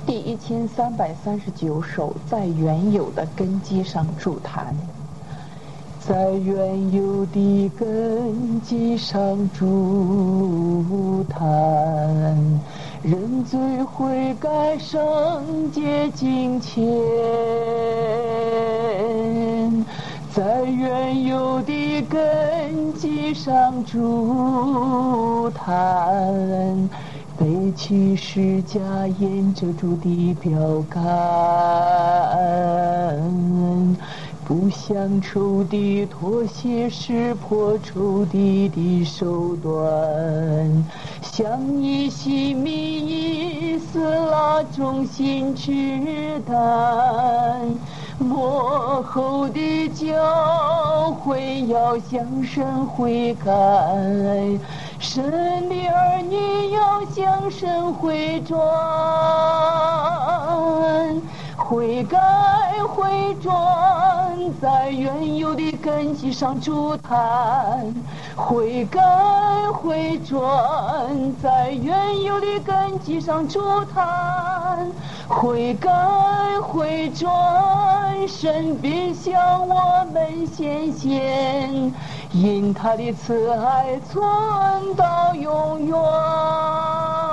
第1339首，在原有的根基上筑坛。在原有的根基上筑坛，认罪悔改，圣洁敬虔。在原有的根基上筑坛，背起十架，沿着主的标杆，不向仇敌妥协，识破仇敌的手段，向你熄灭以色列中心之胆。末后的教会要向神悔改，神的儿女要向神回转，悔改回转，在原有的根基上筑坛，悔改回转，在原有的根基上筑坛，悔改回转，神必向我们显现，因他的慈爱存到永远。